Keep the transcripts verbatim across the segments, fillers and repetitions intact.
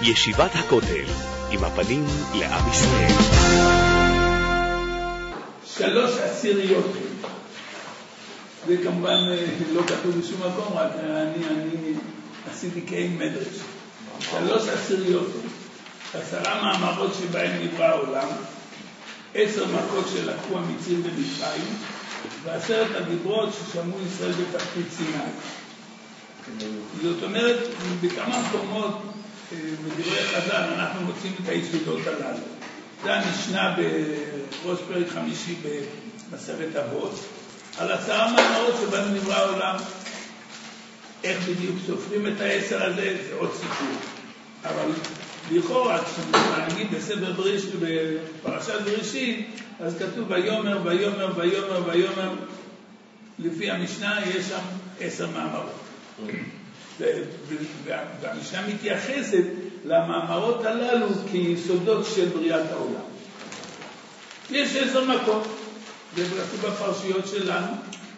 ישיבת הכותל, עם הפנים לעם ישראל. שלוש עשיריות. זה כמובן לא כתוב בשום מקום, רק אני, אני עשיתי כאין מדרש. שלוש עשיריות. עשרה מאמרות שבהם נברא העולם, עשר מכות שלקחו המצרים במצרים, ועשרת הדיברות ששמעו ישראל בתחתית סיני. זאת אומרת, בכמה מקומות בדברי חז"ל אנחנו מוצאים את היסודות הללו. זה המשנה בראש פרק חמישי במסכת אבות, על עשרה מאמרות שבהם נברא העולם. איך בדיוק סופרים את העשר הזה, זה עוד סיפור. אבל לכאורה, כשמעניין בספר בראשית, בפרשת בראשית, אז כתוב ויאמר, ויאמר, ויאמר, ויאמר, לפי המשנה יש שם עשר מאמרות. והמשנה מתייחסת למאמרות הללו כיסודות של בריאת העולם. יש עשר מכות, זה כתוב בפרשיות שלנו.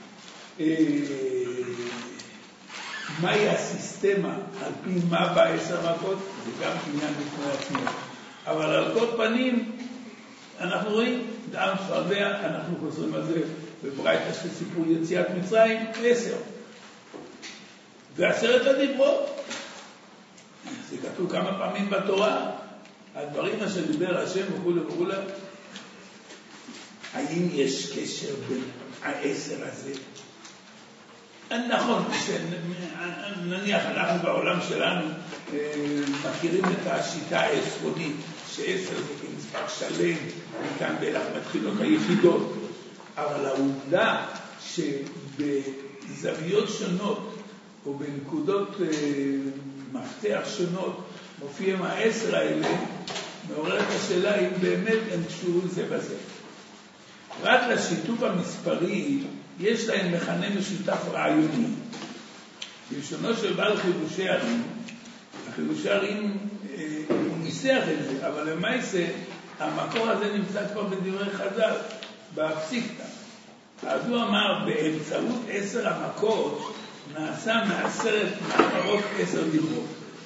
מהי הסיסטמה, על פי מה בעשר מכות, זה גם עניין בפני עצמו. אבל על כל פנים, אנחנו רואים, דם צפרדע, אנחנו חוזרים על זה בברייתא של סיפור יציאת מצרים, עשר. ועשרת הדיברות, זה כתוב כמה פעמים בתורה, הדברים אשר דיבר השם וכו' וכו'. האם יש קשר בין העשר הזה? נכון, נניח אנחנו בעולם שלנו מכירים את השיטה העשרונית, שעשר זה כמספר שלם, מכאן ואילך מתחילות היחידות, אבל העובדה שבזוויות שונות או בנקודות מפתח שונות מופיעים העשר האלה, מעוררת השאלה אם באמת הם קשורים זה בזה. רק לשיתוף המספרי יש להם מכנה משותף רעיוני. בלשונו של בעל חידושי ערים, החידושי ערים הוא ניסח את זה, אבל למעשה המקור הזה נמצא כבר בדברי חז"ל, בפסיקתא. אז הוא אמר, באמצעות עשר המקות נעשה מעשרת מאמרות עשר דיברות.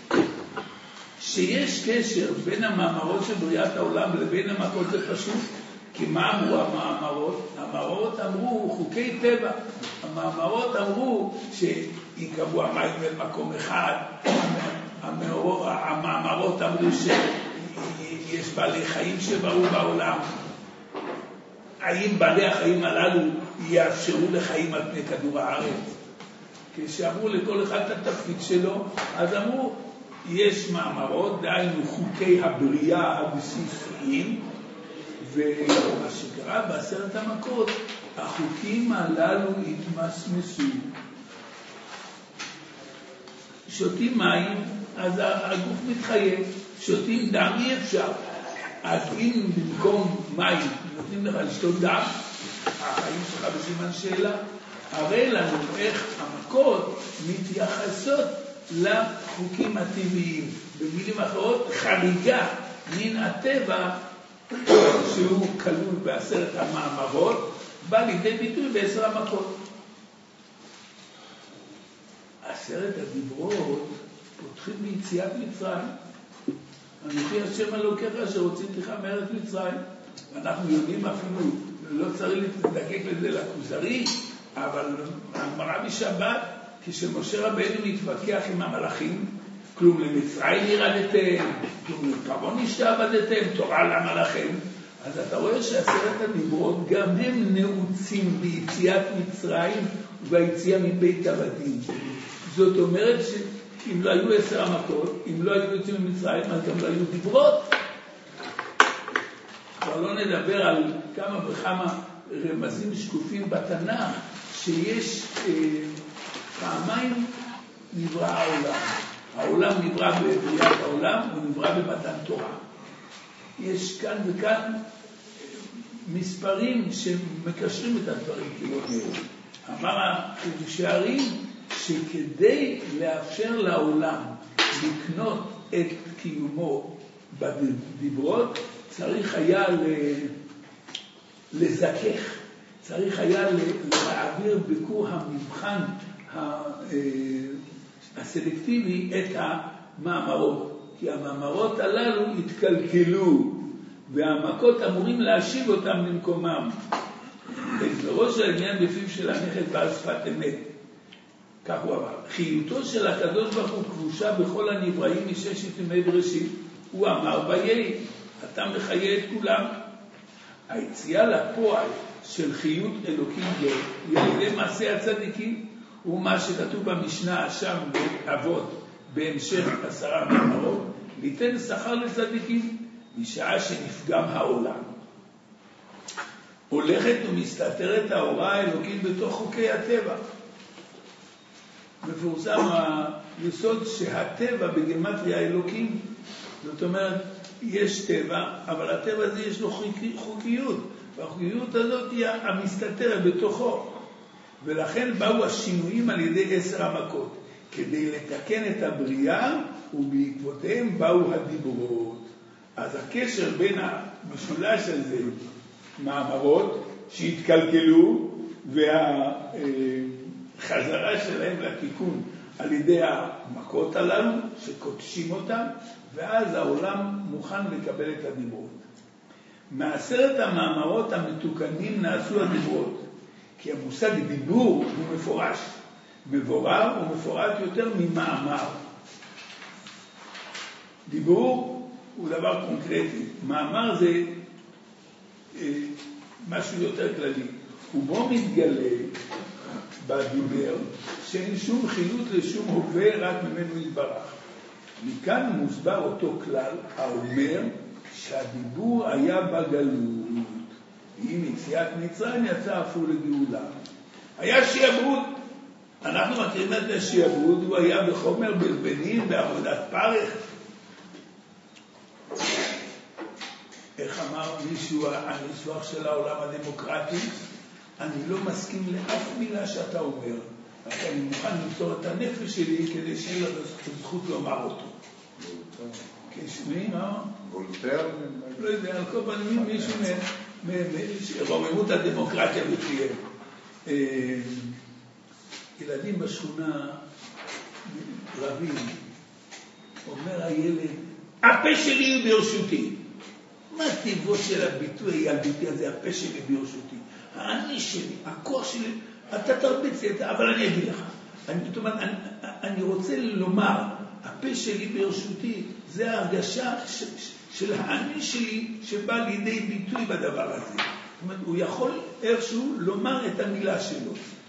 שיש קשר בין המאמרות של בריאת העולם לבין המקות זה פשוט, כי מה אמרו המאמרות? המאמרות אמרו חוקי טבע. המאמרות אמרו שיקבעו המים במקום אחד. המאמרות אמרו שיש בעלי חיים שבאו בעולם. האם בעלי החיים הללו יאפשרו לחיים על פני כדור הארץ? כשאמרו לכל אחד את התפקיד שלו, אז אמרו, יש מאמרות, דהיינו חוקי הבריאה הבסיסיים, ומה שקרה בעשרת המכות, החוקים הללו התמסמסו. שותים מים, אז הגוף מתחייב. שותים דם אי אפשר. אז אם במקום מים נותנים לך לשתות דם, החיים שלך בסימן שאלה, הרי לנו איך המכות מתייחסות לחוקים הטבעיים. במילים אחרות, חריגה מן הטבע שהוא כלול בעשרת המאמרות, בא לידי ביטוי בעשר המכות. עשרת הדיברות פותחים ביציאת מצרים. אנוכי השם אלוקיך אשר הוצאתיך מארץ מצרים. ואנחנו יודעים אפילו, לא צריך לדקק לזה לכוזרי, אבל הגמרא בשבת, כשמשה רבנו מתווכח עם המלאכים, כלום למצרים ירדתם, כלום לפרעה נשתעבדתם, תורה למה לכם? אז אתה רואה שעשרת הדיברות גם הם נעוצים ביציאת מצרים וביציאה מבית עבדים. זאת אומרת שאם לא היו עשר המכות, אם לא היו יוצאים ממצרים, אז גם לא היו דיברות. כבר לא נדבר על כמה וכמה רמזים שקופים בתנ"ך, שיש אה, פעמיים נברא העולם. העולם נברא בבריאת העולם, הוא נברא במתן תורה. יש כאן וכאן מספרים שמקשרים את הדברים כאילו. אמר חידושי ערים שכדי לאפשר לעולם לקנות את קיומו בדיברות, צריך היה לזכך, צריך היה להעביר ביקור המבחן הסלקטיבי את המאמרות. כי המאמרות הללו התקלקלו, והמכות אמורים להשיב אותם למקומם. בראש העניין בפיו של הנכד בעל שפת אמת. כך הוא אמר. חיותו של הקדוש ברוך הוא כבושה בכל הנבראים מששת ימי בראשית. הוא אמר ויהי, אתה מחיה את כולם. היציאה לפועל של חיות אלוקים זו היא על ידי מעשה הצדיקים, ומה שכתוב במשנה שם באבות בהמשך עשרה מאמרות, ליתן שכר לצדיקים משעה שנפגם העולם. הולכת ומסתתרת ההוראה האלוקית בתוך חוקי הטבע. מפורסם היסוד שהטבע בגימטריה האלוקים, זאת אומרת, יש טבע, אבל הטבע הזה יש לו חוקיות, והחוקיות הזאת היא המסתתרת בתוכו. ולכן באו השינויים על ידי עשר המכות, כדי לתקן את הבריאה, ובעקבותיהם באו הדיברות. אז הקשר בין המשולש הזה, מאמרות שהתקלקלו, והחזרה שלהם לתיקון על ידי המכות הללו, שקודשים אותם, ואז העולם מוכן לקבל את הדיברות. מעשרת המאמרות המתוקנים נעשו הדיברות, כי המושג דיבור הוא מפורש, מבורר ומפורט יותר ממאמר. דיבור הוא דבר קונקרטי, מאמר זה אה, משהו יותר כללי. ובו מתגלה בדיבר שאין שום חיות לשום הווה, רק ממנו יתברך. מכאן מוסבר אותו כלל האומר שהדיבור היה בגלות, עם יציאת מצרים יצא אפילו לגאולה. היה שיעבוד, אנחנו מכירים את השיעבוד, הוא היה בחומר בלבנים, בעבודת פרך. איך אמר מישהו, הניסוח של העולם הדמוקרטי, אני לא מסכים לאף מילה שאתה אומר, רק אני מוכן למסור את הנפש שלי כדי שיהיה לו זכות לומר אותו. כשמי, מה? וולטר? לא יודע, על כל פנים מישהו שרוממות הדמוקרטיה בפיהם. ילדים בשכונה רבים, אומר הילד, הפה שלי הוא ברשותי. מה טבעו של הביטוי הילדותי הזה, הפה שלי ברשותי? האני שלי, הכוח שלי, אתה תרביץ את זה, אבל אני אגיד לך. אני, זאת אומרת, אני, אני רוצה לומר, הפה שלי ברשותי, זה ההרגשה ש, ש, של האני שלי שבא לידי ביטוי בדבר הזה. זאת אומרת, הוא יכול איכשהו לומר את המילה שלו.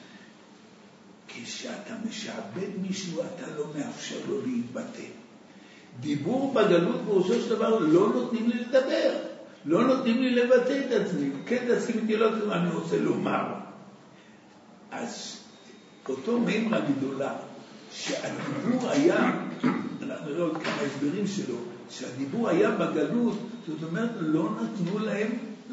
כשאתה משעבד מישהו, אתה לא מאפשר לו להתבטא. דיבור בגלות בראשו של דבר לא נותנים לי לדבר. לא נותנים לי לבטא את עצמי. כן, תסכים איתי, לא תסכים, אני רוצה לומר. אז אותו מימרה גדולה, שהדיבור היה, אנחנו נראה עוד כמה הסברים שלו, שהדיבור היה בגלות, זאת אומרת, לא נתנו להם,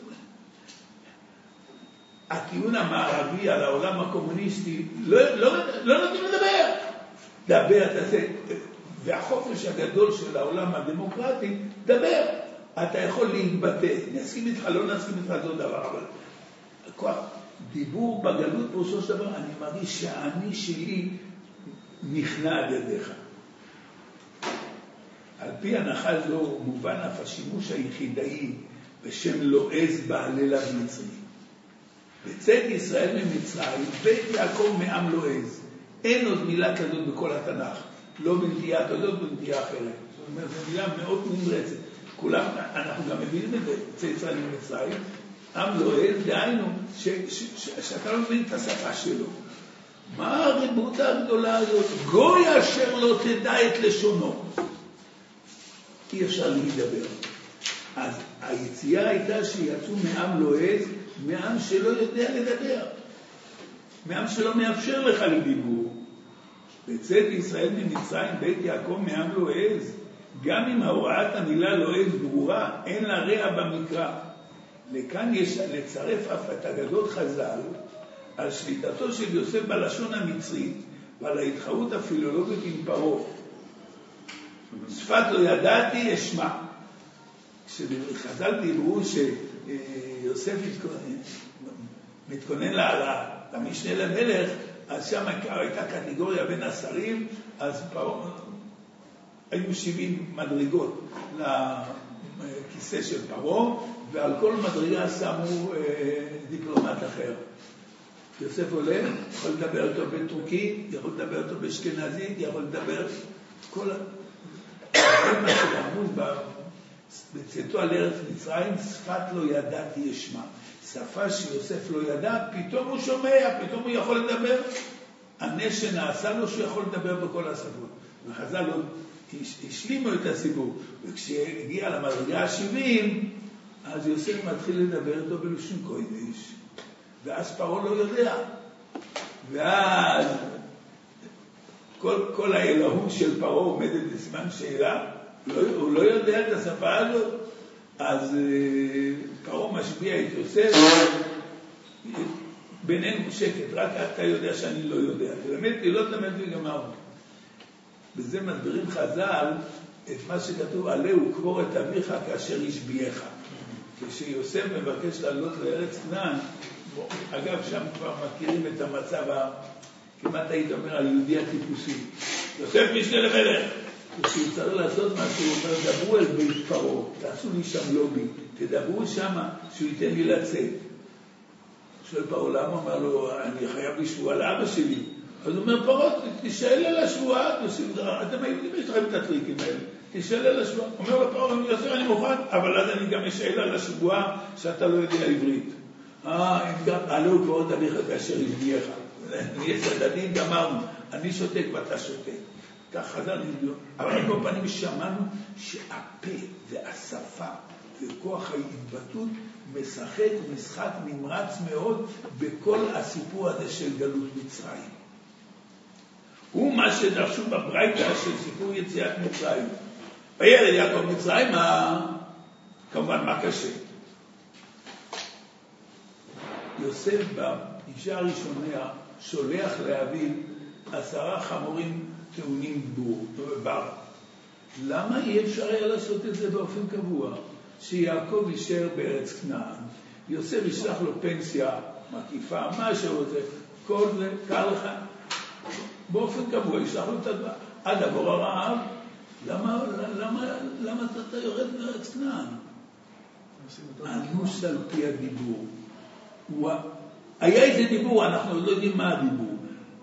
הטיעון המערבי על העולם הקומוניסטי, לא, לא, לא נתנו לדבר. דבר, תעשה, והחופש הגדול של העולם הדמוקרטי, דבר. אתה יכול להתבטא, נסכים איתך, לא נסכים איתך, זה דבר, אבל כוח, דיבור בגלות פרושו של דבר, אני מרגיש שהאני שלי נכנע על ידיך. על פי הנחה זו מובן אף השימוש היחידאי בשם לועז בעלילה מצרי. בצאת ישראל ממצרים, בית יעקב מעם לועז. אין עוד מילה כזאת בכל התנ"ך, לא בנטייה תודות, בנטייה אחרת. זאת אומרת, זו מילה מאוד נמרצת. כולם, אנחנו גם מבינים את זה, בצאת ישראל ממצרים, עם לועז, דהיינו, שאתה לא מבין את השפה שלו. מה הריבות הגדולה הזאת? גוי אשר לא תדע את לשונו. אי אפשר להידבר. אז היציאה הייתה שיצאו מעם לועז, מעם שלא יודע לדבר. מעם שלא מאפשר לך לדיבור. בצאת ישראל ממצרים, בית יעקב מעם לועז, גם אם הוראת המילה לועז ברורה, אין לה רע במקרא. לכאן יש לצרף אף את אגדות חז"ל על שליטתו של יוסף בלשון המצרית ועל ההתחרות הפילולוגית עם פרעה. שפת לא ידעתי אשמע. כשחז"ל דיברו שיוסף מתכונן למשנה למלך, אז שם הייתה קטגוריה בין השרים, אז פרעה היו שבעים מדרגות לכיסא של פרעה, ועל כל מדרגה שמו דיפלומט אחר. יוסף עולה, יכול לדבר אותו בטורקית, יכול לדבר אותו באשכנזית, יכול לדבר כל מה שאמרו בצאתו על ארץ מצרים, שפת לא ידעתי ישמע. שפה שיוסף לא ידע, פתאום הוא שומע, פתאום הוא יכול לדבר. הנס שנעשה לו שהוא יכול לדבר בכל השפות. וחז"ל לו השלימו את הסיפור. וכשהגיע למדרגה ה-שבעים, אז יוסף מתחיל לדבר אותו בלשון קודש. ואז פרעה לא יודע. ואז כל, כל האלוהות של פרעה עומדת בזמן שאלה, לא, הוא לא יודע את השפה הזאת. אז פרעה משביע את יוסף, בינינו שקט, רק אתה יודע שאני לא יודע. תלמד לי, לא תלמד לי גמרנו. בזה מסבירים חז"ל את מה שכתוב, עליהו קבור את אביך כאשר השביעך. כשיוסף מבקש לעלות לארץ כנען, אגב, שם כבר מכירים את המצב, כמעט היית אומר, היהודי הטיפוסי. יוסף משנה למלך. כשהוא צריך לעשות משהו, הוא אומר, דברו אל בית פרעה, תעשו לי שם לובי, תדברו שם שהוא ייתן לי לצאת. שואל פרעה, למה? אומר לו, אני חייב לשבוע לאבא שלי. אז הוא אומר, פרעה, תשאל על השבועה, אתם היהודים יש לכם את הטריקים האלה, תשאל על השבועה. אומר לו פרעה, יוסף, אני מוכן, אבל אז אני גם אשאל על השבועה שאתה לא יודע עברית. אה, אם גם, עלו קברות אביך כאשר השביעך. נהיה צדדים, גמרנו, אני שותק ואתה שותק. כך חז"ל נדלו. אבל על כל פנים שמענו שהפה והשפה וכוח ההתבטאות משחק משחק נמרץ מאוד בכל הסיפור הזה של גלות מצרים. הוא מה שדרשו בברייתא של סיפור יציאת מצרים. וירד יעקב מצרים, מה? כמובן מה קשה. יוסף באישה הראשונה שולח לאביו עשרה חמורים טעונים בור, בר. למה אי אפשר היה לעשות את זה באופן קבוע? שיעקב יישאר בארץ כנען, יוסף ישלח לו פנסיה מקיפה, מה שרוצה, כל זה קר לך, באופן קבוע ישלח לו את הדבר. עד עבור הרעב, למה, למה, למה אתה יורד בארץ כנען? אנוס על פי הדיבור. היה איזה דיבור, אנחנו לא יודעים מה הדיבור.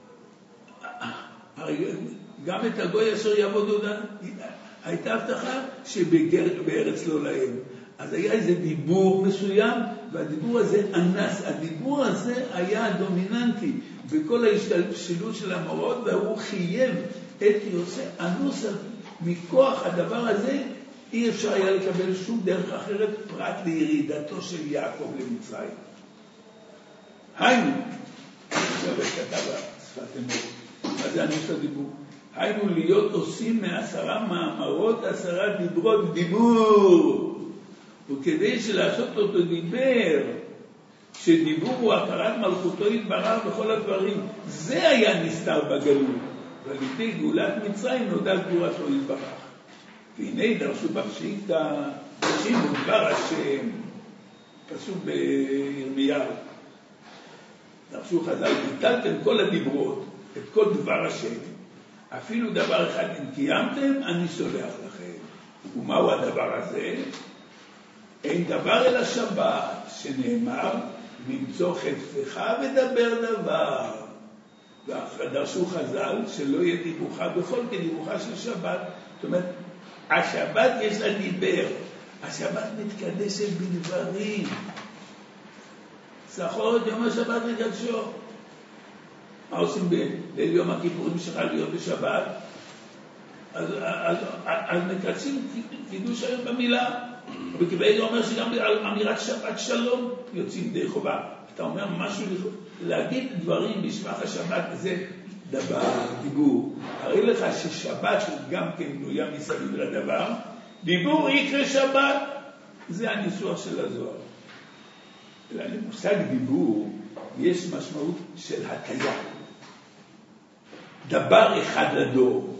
גם את הגוי אשר יעבוד עודן, הייתה הבטחה שבארץ לא להם. אז היה איזה דיבור מסוים, והדיבור הזה אנס. הדיבור הזה היה דומיננטי בכל ההשתלשלות של המורות, והוא חייב את יוסף. אנוס מכוח הדבר הזה, אי אפשר היה לקבל שום דרך אחרת פרט לירידתו של יעקב למצרים. היינו, עכשיו כתב שפת אמור, מה זה אנוס הדיבור? היינו להיות עושים מעשרה מאמרות, עשרה דיברות דיבור. וכדי שלעשות אותו דיבר, שדיבור הוא הכרת מלכותו יתברך בכל הדברים. זה היה נסתר בגלות. ועל-ידי גאולת מצרים נודע גבורתו יתברך. והנה דרשו בפשיטא, דרשים דבר השם, פסוק בירמיהו. דרשו חז"ל, ביטלתם כל הדיברות, את כל דבר השם. אפילו דבר אחד אם קיימתם, אני סולח לכם. ומהו הדבר הזה? אין דבר אל השבת, שנאמר, למצוא חפצך ודבר דבר. ודרשו חז"ל שלא יהיה דיבורך בכל כדיבוכה של שבת. זאת אומרת, השבת יש לה דיבר. השבת מתקדשת בדברים. זכור את יום השבת לקדשו. מה עושים בליל יום הכיפורים שחל להיות בשבת? אז, אז, אז מקדשים קידוש היום במילה. וכבאי אומר שגם על אמירת שבת שלום יוצאים די חובה. אתה אומר משהו, להגיד דברים בשבח השבת זה דבר, דיבור. הרי לך ששבת גם כן בנויה מסביב לדבר. דיבור יקרה שבת, זה הניסוח של הזוהר. למושג דיבור יש משמעות של הטיה. דבר אחד לדור.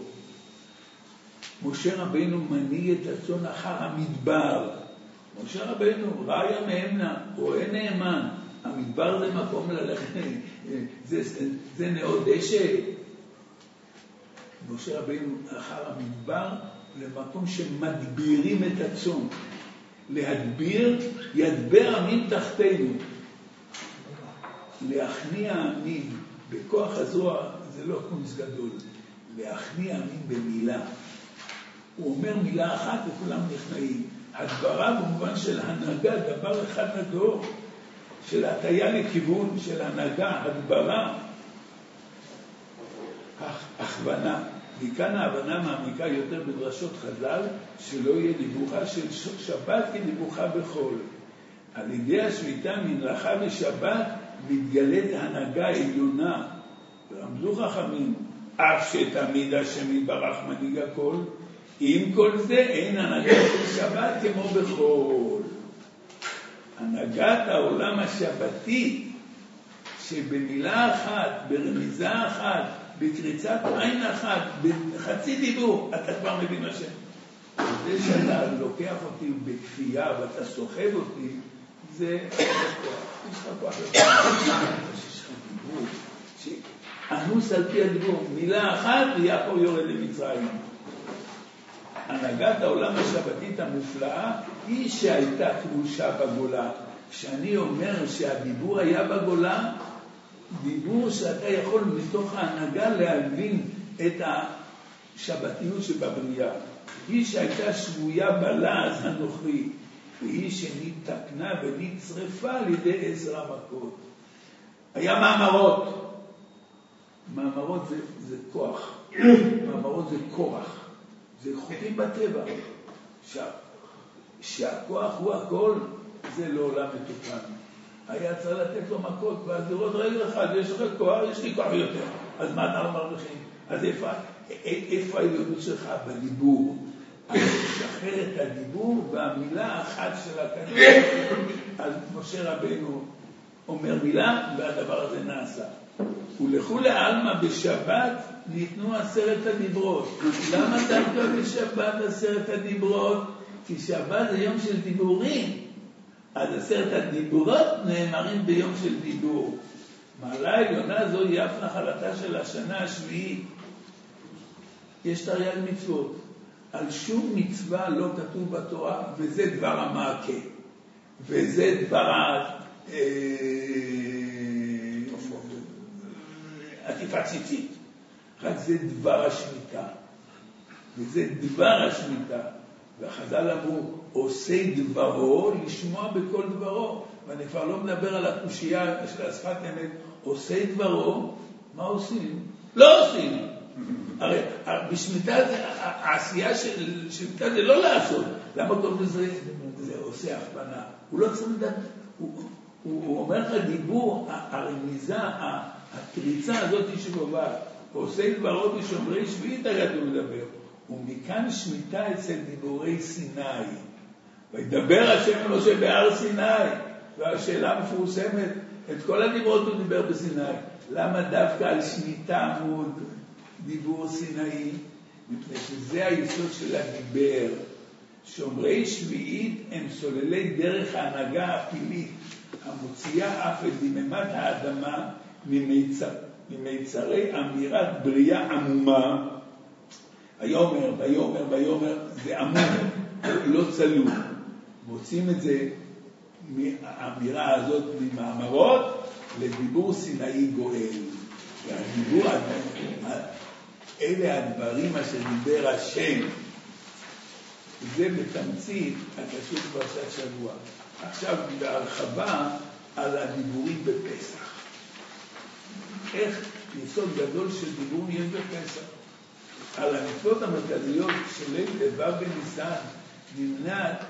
משה רבינו מניע את הצאן אחר המדבר. משה רבינו ראיה מהמנה, רואה נאמן. המדבר זה מקום ללכת, זה, זה, זה נאות דשא. משה רבינו אחר המדבר למקום שמדבירים את הצום. להדביר, ידבר עמים תחתינו. להכניע עמים בכוח הזרוע, זה לא קונץ גדול. להכניע עמים במילה. הוא אומר מילה אחת וכולם נכנעים. הדברה במובן של הנהגה, דבר אחד לדור, של הטיה לכיוון, של הנהגה, הדברה, הכוונה. מכאן ההבנה מעמיקה יותר בדרשות חז"ל, שלא יהיה דיווחה של שבת כדיווחה בחול. על ידי השביתה מנלחה בשבת מתגלית הנהגה עליונה. רמזו חכמים, אף שתמיד השם יתברך מנהיג הכל, עם כל זה אין הנהגה של שבת כמו בחול. הנהגת העולם השבתי, שבמילה אחת, ברמיזה אחת, בקריצת עין אחת, בחצי דיבור, אתה כבר מבין השם. זה שאתה לוקח אותי בכפייה ואתה סוחב אותי, זה כוח. יש לך כוח יותר. יש לך דיבור. אנוס על פי הדיבור, מילה אחת ויעקב יורד למצרים. הנהגת העולם השבתית המופלאה היא שהייתה כבושה בגולה. כשאני אומר שהדיבור היה בגולה, דיבור שאתה יכול מתוך ההנהגה להבין את השבתיות שבבריאה. היא שהייתה שבויה בלעז הנוכרי, והיא שנתקנה ונצרפה על ידי עשר המכות. היה מאמרות. מאמרות זה, זה כוח. מאמרות זה כוח. זה חוקים בטבע. שה, שהכוח הוא הכל, זה לעולם מתוקן. היה צריך לתת לו מכות, ואז לראות רגע אחד, יש לך כוח, יש לי כוח יותר. אז מה אתה לא מרוויחים? אז איפה, איפה העליונות שלך? בדיבור. אז תשחרר את הדיבור, והמילה האחת של הכדור, אז משה רבינו אומר מילה, והדבר הזה נעשה. ולכו לעלמא בשבת ניתנו עשרת הדיברות. למה דווקא בשבת עשרת הדיברות? כי שבת זה יום של דיבורים. אז עשרת הדיברות נאמרים ביום של דיבור. מעלה העליונה זו היא אף נחלתה של השנה השביעית. יש תרי"ג מצוות. על שום מצווה לא כתוב בתורה, וזה דבר המעקה. וזה דבר עטיפת ציצית. רק זה דבר השמיטה. וזה דבר השמיטה. והחז"ל אמרו, עושה דברו לשמוע בכל דברו. ואני כבר לא מדבר על הקושייה של השפת אמת. עושה דברו, מה עושים? לא עושים. הרי בשמיטה זה, העשייה של שמיטה זה לא לעשות. למה קוראים לזה? זה עושה הכוונה. הוא לא צריך לדעת, הוא, הוא, הוא אומר לך דיבור, הרמיזה, הקריצה הזאת שקובעת. עושה דברו בשומרי שביעית הרי הוא מדבר. ומכאן שמיטה אצל דיבורי סיני. וידבר השם משה בהר סיני. והשאלה המפורסמת, את כל הדיברות הוא דיבר בסיני. למה דווקא על שמיטה עמוד דיבור סיני? מפני שזה היסוד של הדיבר. שומרי שביעית הם סוללי דרך ההנהגה הפילית, המוציאה אף את דממת האדמה ממיצר, ממיצרי אמירת בריאה עמומה. היומר, ביומר, ביומר, זה עמום, לא צלול. מוצאים את זה מהאמירה הזאת ממאמרות לדיבור סיני גואל. והדיבור, אלה הדברים אשר דיבר השם. זה בתמצית הקשור בפרשת שבוע. עכשיו בהרחבה על הדיבורים בפסח. איך יסוד גדול של דיבורים יש בפסח? על המצוות המרכזיות של ליל ט"ו בניסן נמנעת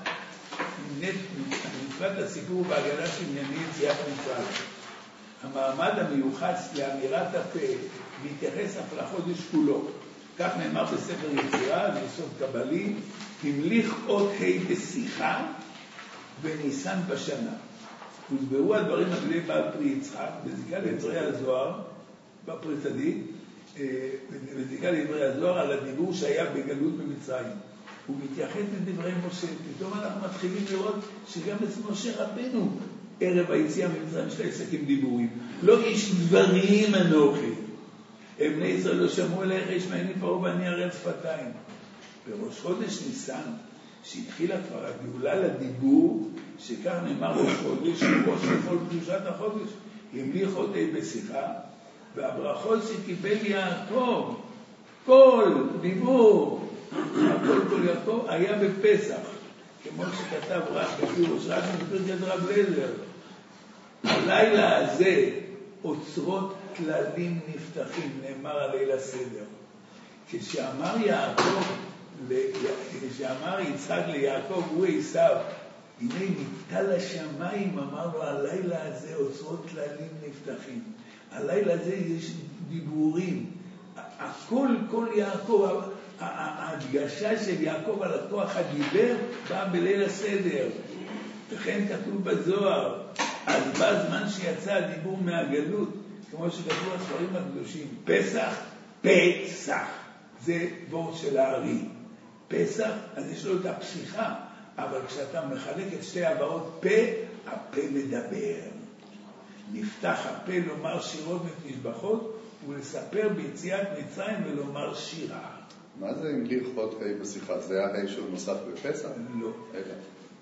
מצוות הסיפור והגדה של ענייני יציאת מצרים. המעמד המיוחס לאמירת הפה מתייחס אף לחודש כולו. כך נאמר בספר יצירה, זה יסוד קבלי, המליך אות ה' בשיחה וניסן בשנה. הוסברו הדברים הגדולים בעל פרי יצחק, בזיקה לדברי הזוהר, בפרי צדיק, בזיקה לדברי הזוהר על הדיבור שהיה בגלות במצרים. הוא מתייחס לדברי משה. פתאום אנחנו מתחילים לראות שגם אצל משה רבנו ערב היציאה ממצרים יש לה עסקים דיבורים. לא איש דברים אנוכי, הם בני ישראל לא שמעו אליך, ישמעני פרעה ואני ערל שפתיים. בראש חודש ניסן, שהתחילה כבר הגאולה לדיבור, שכך נאמר ראש חודש, ראש לכל קדושת החודש, המליך אותי בשיחה, והברכות שקיבל יעקב, כל דיבור, הכל כל יעקב היה בפסח, כמו שכתב רב בפירוש, רב בפרקת רב לזר. הלילה הזה אוצרות כללים נפתחים, נאמר הליל הסדר. כשאמר יעקב, כשאמר יצחק ליעקב, הוא עשיו, הנה ניטל השמיים, אמר לו, הלילה הזה אוצרות כללים נפתחים. הלילה הזה יש דיבורים. הכל, כל יעקב, ההדגשה של יעקב על הכוח הדיבר, בא בליל הסדר. וכן כתוב בזוהר, אז בא זמן שיצא הדיבור מהגלות, כמו שכתוב הספרים הקדושים, פסח, פסח. זה וורד של הארי. פסח, אז יש לו את הפסיכה, אבל כשאתה מחלק את שתי הבאות פה, הפה מדבר. נפתח הפה לומר שירות ותשבחות, ולספר ביציאת מצרים ולומר שירה. מה זה המליך אותי בשיחה? זה היה שהוא נוסף בפסח? לא. אלא.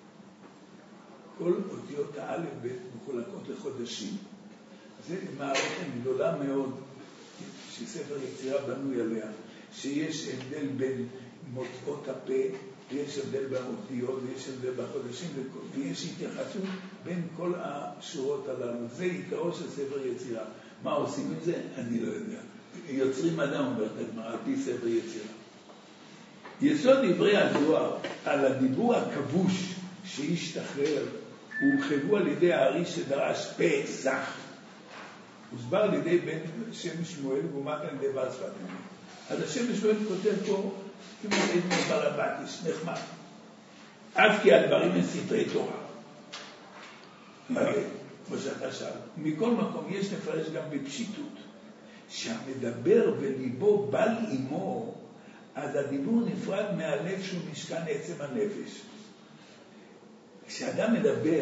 כל אותיות האלף ב' מחולקות לחודשים. זה מערכת גדולה מאוד שספר יצירה בנוי עליה, שיש הבדל בין מוצאות הפה, ויש הבדל באותיות, ויש הבדל בחודשים, ויש התייחסות בין כל השורות הללו. זה עיקרו של ספר יצירה. מה עושים עם זה? אני לא יודע. יוצרים אדם, אומרת הגמרא, על פי ספר יצירה. יסוד דברי הזוהר על הדיבור הכבוש שהשתחרר, הורחבו על ידי הארי שדרש פסח. הוסבר על ידי בן שם שמואל ואומת על ידי בעל שפת אמי. אז השם שמואל כותב פה, כמו אדמו ברבטיש, נחמד. אף כי הדברים הם ספרי תורה. כמו שאתה שאל. מכל מקום יש לפרש גם בפשיטות. שהמדבר וליבו בל עמו, אז הדיבור נפרד מהלב שהוא משכן עצם הנפש. כשאדם מדבר,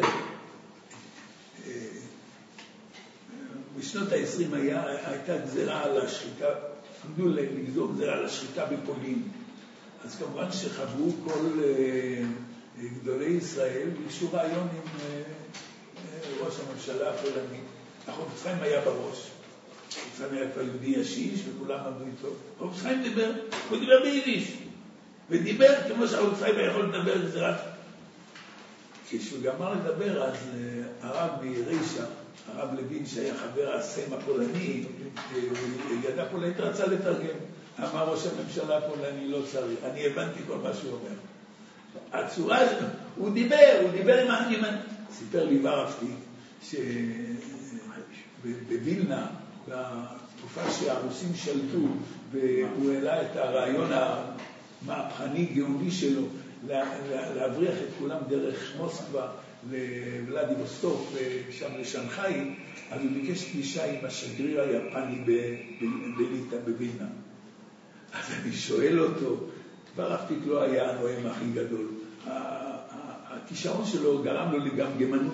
בשנות ה-עשרים היה, הייתה גזירה על השחיקה, עמדו לגזור גזירה על השחיקה בפולין. אז כמובן שחברו כל גדולי ישראל, וישו רעיון עם ראש הממשלה הפולני. הרב יצחק היה בראש. יצחק היה כבר יהודי ישיש, וכולם עמדו איתו. הרב יצחק דיבר, הוא דיבר ביידיש. ודיבר כמו שהרב יצחק היה יכול לדבר גזירת. כשהוא גמר לדבר, אז הרב מרישה, הרב לוין שהיה חבר הסם הפולני, ידע פולנית רצה לתרגם. אמר ראש הממשלה הפולני, לא צריך, אני הבנתי כל מה שהוא אומר. הצורה הזו, הוא דיבר, הוא דיבר עם האנימן. סיפר לי ורפתי, שבווילנה, בתקופה שהרוסים שלטו, והוא העלה את הרעיון המהפכני גאוני שלו, להבריח את כולם דרך מוסקבה לוולדיווסטוק ושם לשנגחאי, אז הוא ביקש פגישה עם השגריר היפני בליטא, בווילנה. אז אני שואל אותו, ורפתיק לא היה הנואם הכי גדול. הכישרון שלו גרם לו לגמגמנות,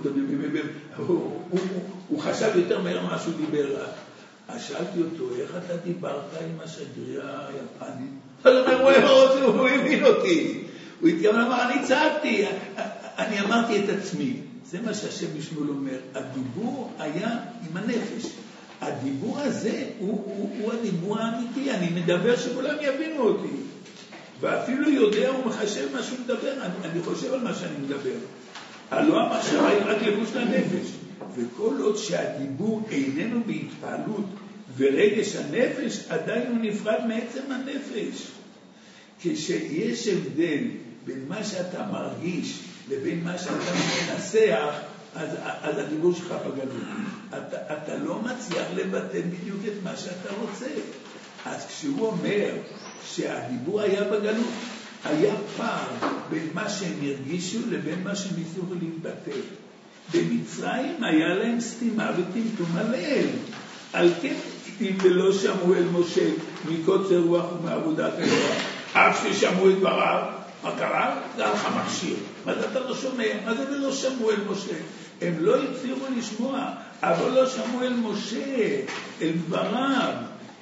הוא חשב יותר מהר מה שהוא דיבר. אז שאלתי אותו, איך אתה דיברת עם השגריר היפני? אז הוא הבין אותי. הוא התכוון אמר, אני צעקתי, אני אמרתי את עצמי. זה מה שהשם משמואל אומר. הדיבור היה עם הנפש. הדיבור הזה הוא, הוא, הוא הדיבור האמיתי. אני מדבר שכולם יבינו אותי. ואפילו יודע ומחשב מה שהוא מדבר. אני, אני חושב על מה שאני מדבר. הלא המחשבה היא רק לבוש לנפש. וכל עוד שהדיבור איננו בהתפעלות ורגש הנפש, עדיין הוא נפרד מעצם הנפש. כשיש הבדל בין מה שאתה מרגיש לבין מה שאתה מנסח, אז, אז הדיבור שלך בגלות. אתה, אתה לא מצליח לבטא בדיוק את מה שאתה רוצה. אז כשהוא אומר שהדיבור היה בגלות, היה פער בין מה שהם הרגישו לבין מה שהם ניסו להתבטא. במצרים היה להם סתימה וטמטום הלב. על כן כתיב ולא שמעו אל משה מקוצר רוח ומעבודת אלוהים. אף ששמעו את דבריו, מה קרה? זה הלכה מכשיר. מה זה אתה לא שומע? מה זה ולא שמעו אל משה? הם לא הצליחו לשמוע, אבל לא שמעו אל משה, אל דבריו.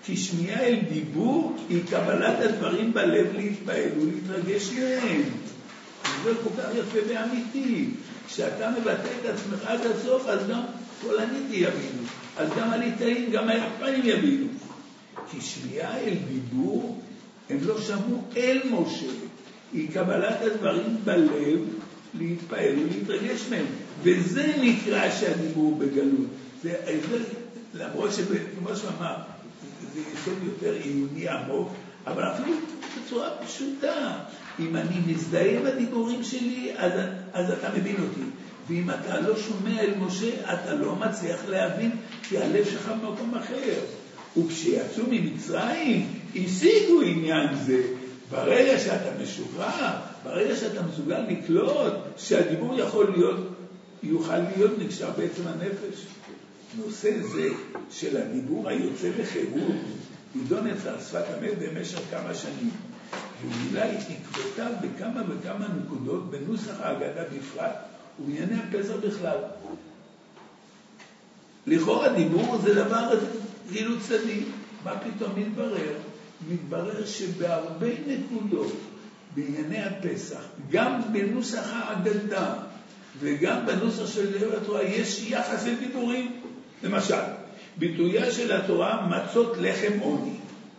כי שמיעה אל דיבור היא קבלת הדברים בלב להתפעל ולהתרגש מהם. זה כל כך יפה ואמיתי. כשאתה מבטא את עצמך עד הסוף, אז גם פולנית יבינו. אז גם הליטאים, גם היפנים יבינו. כי שמיעה אל דיבור, הם לא שמעו אל משה. היא קבלת הדברים בלב להתפעל ולהתרגש מהם. וזה נקרא שהדיבור בגלות. זה, זה, למרות שכמו שאמר, זה יסוד יותר עיוני עמוק, אבל אפילו בצורה פשוטה. אם אני מזדהה עם הדיבורים שלי, אז, אז אתה מבין אותי. ואם אתה לא שומע אל משה, אתה לא מצליח להבין, כי הלב שלך במקום אחר. וכשיצאו ממצרים, השיגו עניין זה. ברגע שאתה משוחרר, ברגע שאתה מסוגל לקלוט, שהדיבור יכול להיות, יוכל להיות נקשר בעצם הנפש. נושא זה של הדיבור היוצא בחירות, נידון אצל שפת המת במשך כמה שנים. ומילא עקבותיו בכמה וכמה נקודות בנוסח ההגדה בפרט ובענייני הפסח בכלל. לכאורה הדיבור זה דבר כאילו צדיק. מה פתאום מתברר? מתברר שבהרבה נקודות בענייני הפסח, גם בנוסח ההגדה וגם בנוסח של דבר התורה, יש יחס לדיבורים. למשל, ביטויה של התורה מצות לחם עוני.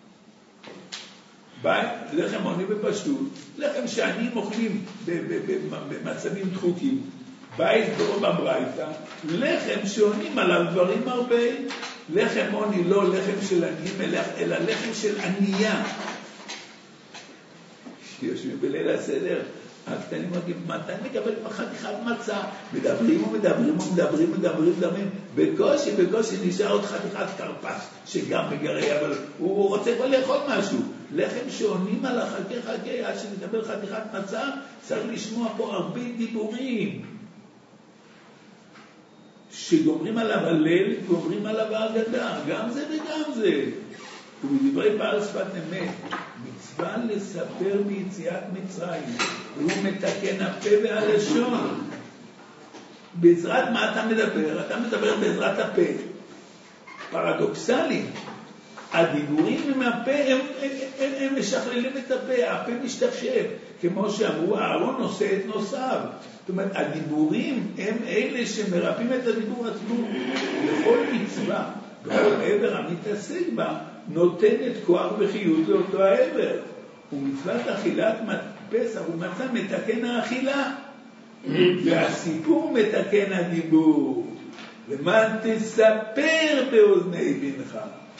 לחם עוני בפשטות, לחם שעניים אוכלים במצבים דחוקים. בית ברוב הברייתא, לחם שעונים עליו דברים הרבה. לחם עוני לא לחם של עניים, אלא לחם של ענייה. שיושבים בליל הסדר, הקטנים אומרים, מתי נקבל חתיכת מצה? מדברים ומדברים ומדברים ומדברים ומדברים. בקושי, בקושי נשאר עוד חתיכת קרפס, שגם מגרה, אבל הוא רוצה כבר לאכול משהו. לחם שעונים על החכה חכה, עד שנקבל חתיכת מצה, צריך לשמוע פה הרבה דיבורים. שגומרים עליו הלל, גומרים עליו ההגדה. גם זה וגם זה. ובדברי בעל שפת אמת, מצווה לספר ביציאת מצרים, והוא מתקן הפה והלשון. בעזרת מה אתה מדבר? אתה מדבר בעזרת הפה. פרדוקסלי, הדיבורים עם הפה, הם, הם, הם, הם משכללים את הפה, הפה משתפשף. כמו שאמרו, אהרון נושא את נושאיו. זאת אומרת, הדיבורים הם אלה שמרפים את הדיבור עצמו. לכל מצווה, בכל עבר המתעסק בה, נותנת כוח וחיות לאותו העבר. ומצוות אכילת פסח ומצה מתקן האכילה. והסיפור מתקן הדיבור. למען תספר באוזני בנך.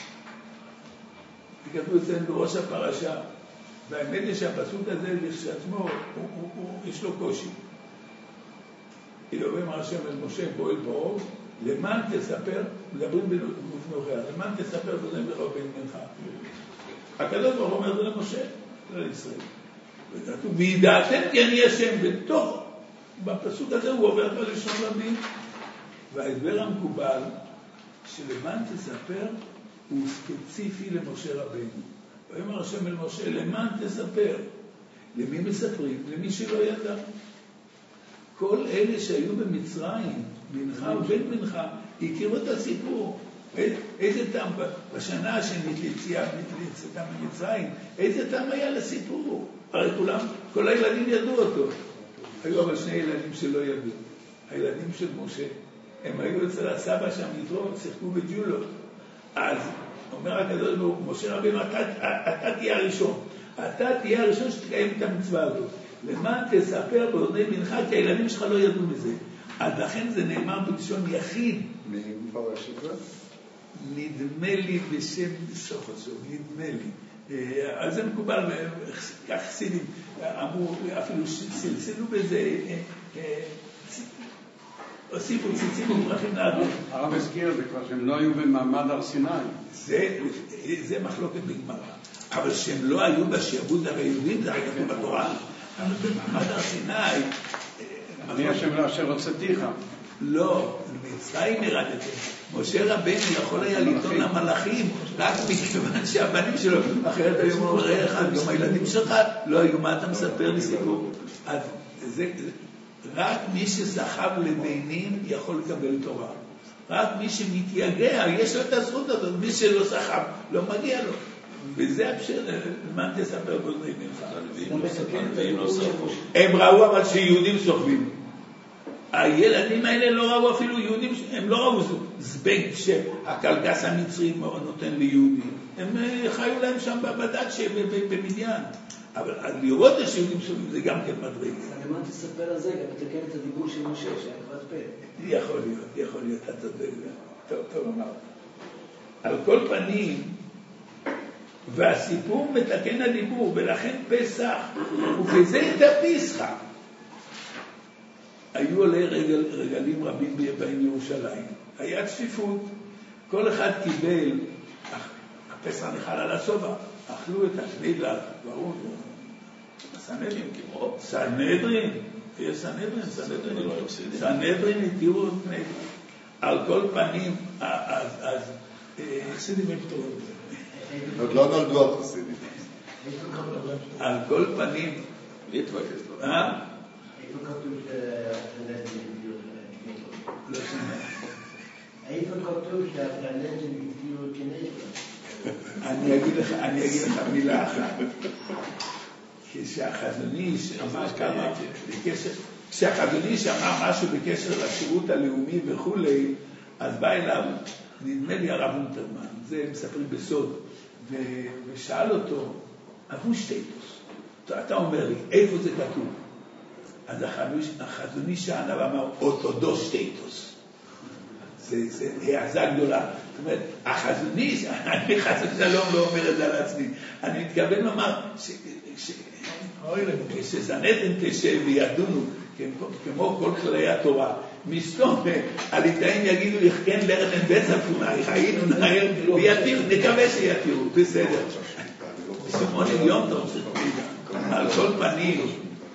זה כתוב אצלנו בראש הפרשה. והאמת היא שהפסוק הזה לשעצמו, הוא, הוא, הוא, הוא, יש לו קושי. אלוהים אמר השם אל משה פועל באור, למען תספר, מדברים בפנוכיה, למען תספר באוזני בנך ובן בנך. הקדוש ברוך הוא אומר זה למשה, זה לישראל. וכתוב, וידעתם כי אני השם, בתוך, בפסוק הזה הוא עובר בלשון רבים. וההסבר המקובל, שלמען תספר, הוא ספציפי למשה רבינו. ואומר השם אל משה, למען תספר. למי מספרים? למי שלא ידע. כל אלה שהיו במצרים, בנך ובן בנך, הכירו את הסיפור. איזה טעם, בשנה השנית ליציאה ממצרים, איזה טעם היה לסיפור? הרי כולם, כל הילדים ידעו אותו. היו אבל שני ילדים שלא ידעו. הילדים של משה, הם היו אצל הסבא שם יתרו, שיחקו בג'ולות. אז אומר הקדוש ברוך הוא, משה רבינו, אתה, אתה תהיה הראשון. אתה תהיה הראשון שתקיים את המצווה הזאת. למען תספר באוזני בנך, כי הילדים שלך לא ידעו מזה. אז לכן זה נאמר בלשון יחיד. מי מפרש את זה? נדמה לי בשם סוף הסוף, נדמה לי. אז זה מקובל, כך חסידים אמרו, אפילו סלסלו בזה, הוסיפו ציצים וברכים לאדון. הרב הזכיר זה כבר שהם לא היו במעמד הר סיני. זה, זה מחלוקת בגמרא. אבל שהם לא היו בשעבוד היהודים, זה היה כתוב בתורה. אבל במעמד הר סיני... אני השם לאשר הוצאתיך. לא, במצרים ירדתם. משה רבנו יכול היה לטעון למלאכים, רק מכיוון שהבנים שלו, אחרת היו מראה אחד, גם הילדים שלך לא היו, מה אתה מספר לי סיפור? אז זה... רק מי שזכב לבינים יכול לקבל תורה. רק מי שמתייגע, יש לו את הזכות הזאת, מי שלא סחב, לא מגיע לו. וזה הפשר, מה תספר בוזרים ממך? הם ראו אבל שיהודים סוחבים. הילדים האלה לא ראו אפילו יהודים, הם לא ראו זבנג שהקלגס המצרי נותן ליהודים. הם חיו להם שם בדת במדיין. אבל לראות את שיהודים סוחבים זה גם כן מדריג. אז למה תספר על זה? גם תתקן את הדיבור של משה, שהיה כבד פה. יכול להיות, יכול להיות, אתה צודק. טוב, טוב אמר. על כל פנים, והסיפור מתקן הדיבור, ולכן פסח, ובזה התפיסחה. היו עלי רגל, רגלים רבים בעין ירושלים. היה צפיפות. כל אחד קיבל, הפסח נחל על הסובה, אכלו את השנידלר, ברור, סנהדרין, סנהדרין, יש סנהדרין, סנהדרין, סנהדרין התירו את פני. על כל פנים, אז חסידים הם פתורים. עוד לא נולדו החסידים. על כל פנים, אה? איפה כתוב שהפלנטים הגדירו כנגד? לא שומע. איפה כתוב שהפלנטים הגדירו כנגד? אני אגיד לך, אני אגיד לך מילה אחת. כשהחזון איש אמר כמה, בקשר, כשהחזון איש אמר משהו בקשר לשירות הלאומי וכולי, אז בא אליו, נדמה לי הרב אונטרמן, זה מספרים בסוד, ושאל אותו, אבו שטייטוס, אתה אומר לי, איפה זה כתוב? אז החזון איש שאל ואמר, אורתודוקס שטייטוס. זה העזה גדולה. זאת אומרת, החזון איש, אני חס ושלום לא אומר את זה על עצמי. אני מתכוון לומר, כשסנהדרין תשב וידונו, כמו כל כללי התורה, מסתום, הליטאים יגידו, כן לרנן בצפונה, חיינו נהר, ויתירו, נקווה שיתירו, בסדר. שמונה יום אתה רוצה תמידה. על כל פנים,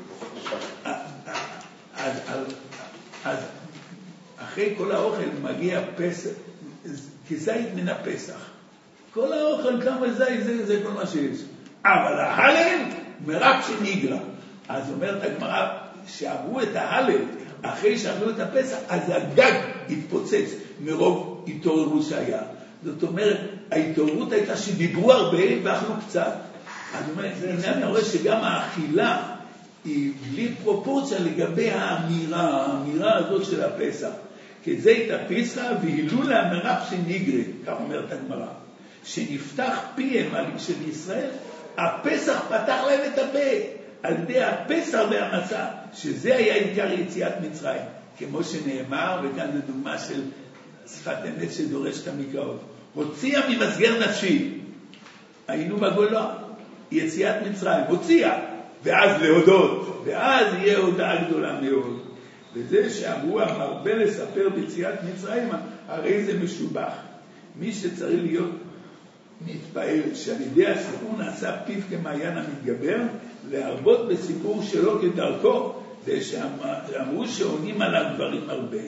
אז אחרי כל האוכל מגיע פסח, כזית מן הפסח. כל האוכל, כמה זית, זה, זה כל מה שיש. אבל ההלל מרק שניגרה. אז אומרת הגמרא, שאמרו את ההלל, אחרי שאמרו את הפסח, אז הגג התפוצץ מרוב התעוררות שהיה. זאת אומרת, ההתעוררות הייתה שדיברו הרבה ואכלו קצת. אז אומרת, הנה אני רואה שגם האכילה היא בלי פרופורציה לגבי האמירה, האמירה הזאת של הפסח. כי זה התאפיסה והילולה מרק שניגרה, כך אומרת הגמרא. שנפתח פיהם של ישראל, הפסח פתח להם את הפה, על ידי הפסח והמצה, שזה היה עיקר יציאת מצרים, כמו שנאמר, וכאן זו דוגמה של שפת אמת שדורש את המקראות. הוציאה ממסגר נפשי, היינו בגולה, יציאת מצרים, הוציאה, ואז להודות, ואז יהיה הודעה גדולה מאוד. וזה שאמרו המרבה לספר ביציאת מצרים, הרי זה משובח. מי שצריך להיות מתפעל שעל ידי הסיפור נעשה פיו כמעיין המתגבר, להרבות בסיפור שלו כדרכו, זה שאמרו שעונים עליו דברים הרבה.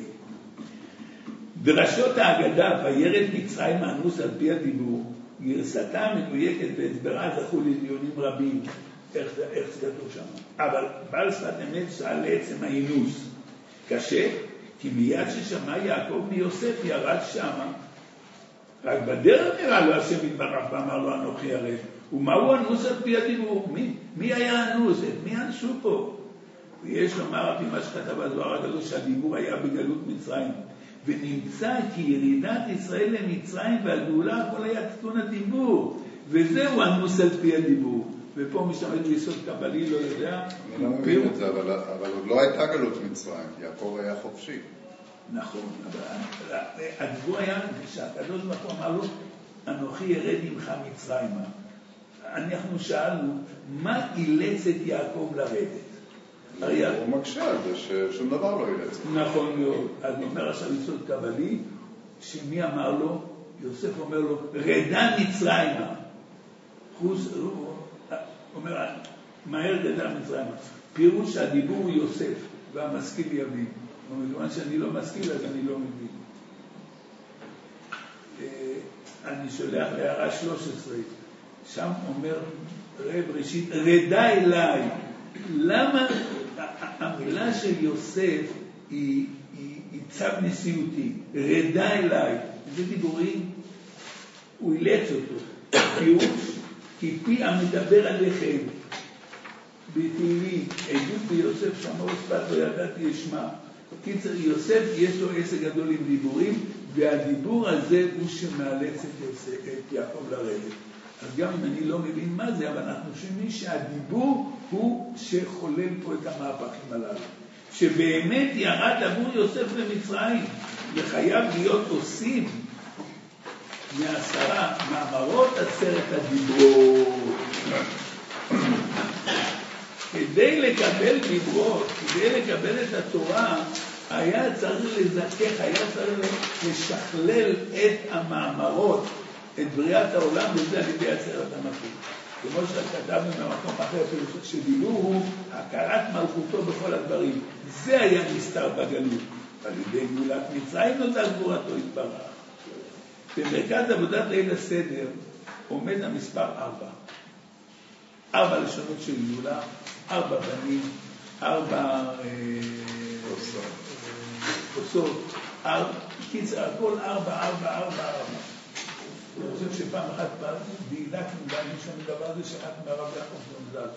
דרשות ההגדה, וירד מצרים האנוס על פי הדיבור, גרסתה המדויקת והסברה זכו לדיונים רבים, איך זה, איך זה כתוב שם. אבל בעל שפת אמת שאל לעצם האינוס. קשה, כי מיד ששמע יעקב מיוסף ירד שמה, רק בדרך נראה לו השם יתברך ואמר לו אנוכי הרי. ומהו אנוס על פי הדיבור? מי, מי היה אנוס? את מי אנשו פה? ויש לומר על פי מה שכתב בזוהר הקדוש שהדיבור היה בגלות מצרים. ונמצא כי ירידת ישראל למצרים והגאולה הכל היה תיקון הדיבור. וזהו אנוס על פי הדיבור. ופה משתמש ביסוד קבלי, לא יודע. אני לא מבין את זה, אבל, אבל עוד לא הייתה גלות מצרים. יעקב היה חופשי. נכון, אבל הדיבור היה שהקדוש ברוך הוא אמר לו, אנוכי ירד עמך מצרימה. אנחנו שאלנו, מה אילץ את יעקב לרדת? הוא מקשה על זה ששום דבר לא אילץ. נכון מאוד. אז הוא אומר עכשיו יסוד קבלי, שמי אמר לו? יוסף אומר לו, רדה מצרימה. חוס, הוא אומר, מהר רדה מצרימה. פירוש שהדיבור הוא יוסף, והמשכיל יבין. ומכיוון שאני לא משכיל, אז אני לא מבין. אני שולח להערה שלוש עשרה, שם אומר רב ראשית, רדה אליי. למה המילה של יוסף היא, היא, היא צו נשיאותי, רדה אליי. זה דיבורים, הוא אילץ אותו. פירוש, כי פי המדבר עליכם, בתהילים, עדות ביוסף שמעו שפת לא ידעתי ישמע. קיצר, יוסף יש לו עסק גדול עם דיבורים, והדיבור הזה הוא שמאלץ את, יוסף, את יעקב לרדת. אז גם אם אני לא מבין מה זה, אבל אנחנו שומעים שהדיבור הוא שחולל פה את המהפכים הללו. שבאמת ירד עבור יוסף למצרים, וחייב להיות עושים מעשרה מאמרות עשרת הדיברות. כדי לקבל דיברות, כדי לקבל את התורה, היה צריך לזכך, היה צריך לשכלל את המאמרות, את בריאת העולם, וזה על ידי עשרת המכים. כמו שכתבנו במקום אחר, שדילו הוא הכרת מלכותו בכל הדברים. זה היה נסתר בגלות. על ידי גאולת מצרים נודע גבורתו יתברך. במרכז עבודת ליל הסדר עומד המספר ארבע. ארבע לשונות של גאולה, ארבע בנים, ארבע כוסות, קיצר, הכל ארבע, ארבע, ארבע, ארבע. אני חושב שפעם אחת פעם דילקנו גם מישהו מדבר הזה שרק מהרב יעקב זונזל.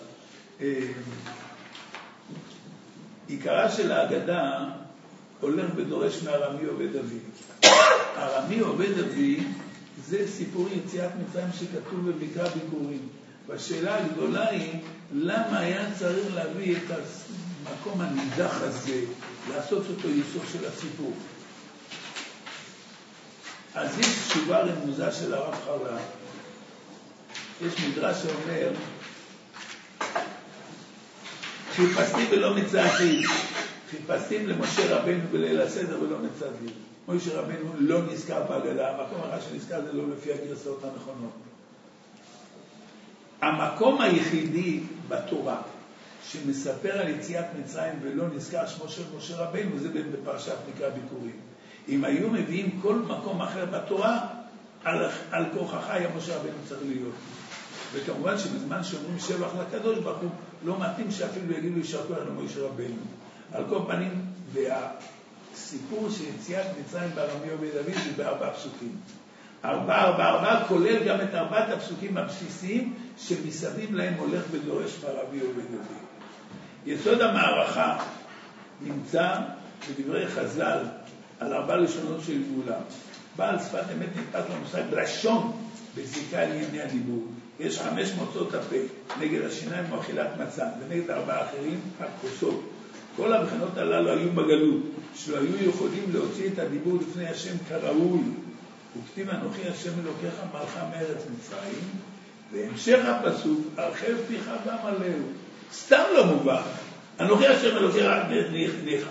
עיקרה של ההגדה הולך ודורש מארמי עובד אבי. ארמי עובד אבי זה סיפור יציאת מצרים שכתוב במקרא ביכורים. והשאלה הגדולה היא למה היה צריך להביא את המקום הנידח הזה, לעשות אותו יסוד של הסיפור. אז יש תשובה רמוזה של הרב חרל"פ. יש מדרש שאומר, חיפשתי ולא מצאתי, חיפשתי למשה רבנו בליל הסדר ולא מצאתי. משה רבנו לא נזכר בהגדה, המקום הרע שנזכר זה לא לפי הגרסאות הנכונות. המקום היחידי בתורה שמספר על יציאת מצרים ולא נזכר שמו של משה רבנו זה בפרשת מקרא ביכורים. אם היו מביאים כל מקום אחר בתורה, על, על כוחך היה משה רבנו צריך להיות. וכמובן שבזמן שאומרים שבח לקדוש ברוך הוא, לא מתאים שאפילו יגידו יישר כוח למשה רבנו. על כל פנים, והסיפור של יציאת מצרים בארמי עובד אבי זה בארבע פסוקים. ארבע, ארבע, ארבע, כולל גם את ארבעת הפסוקים הבסיסיים שמסביב להם הולך ודורש בארמי עובד אבי. יסוד המערכה נמצא בדברי חז"ל על ארבע לשונות של גאולה. בעל שפת אמת נתפס למושג לשון בזיקה לענייני הדיבור. יש חמש מוצאות הפה, נגד השיניים או אכילת מצה, ונגד ארבעה אחרים הכוסות. כל הבחינות הללו היו בגלות, שלא היו יכולים להוציא את הדיבור לפני השם כראוי. וכתיב אנוכי השם אלוקיך מלכה מארץ מצרים, והמשך הפסוק, הרחב פיך ואמלאו. סתם לא מובן. אנוכי השם אלוקיך ניחא.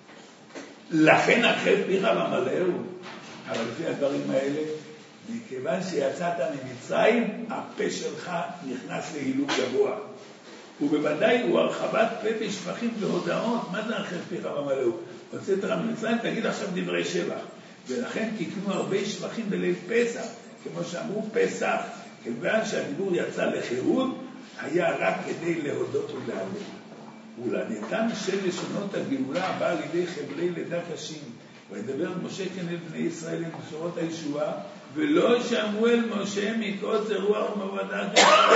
לכן הרחב פיך ואמלאו. אבל לפי הדברים האלה, מכיוון שיצאת ממצרים, הפה שלך נכנס להילוק גבוה. ובוודאי הוא הרחבת פה בשבחים והודעות. מה זה הרחב פיך ואמלאו? הוצאת לך ממצרים, תגיד עכשיו דברי שבח. ולכן תקנו הרבה שבחים בליל פסח, כמו שאמרו פסח, כיוון שהדיבור יצא לחירות, היה רק כדי להודות ולהלל. ולענייתם של לשונות הגאולה הבאה על ידי חבלי לידה קשים, וידבר משה כן אל בני ישראל עם בשורות הישועה, ולא שמעו אל משה מקוצר רוח ומעבודה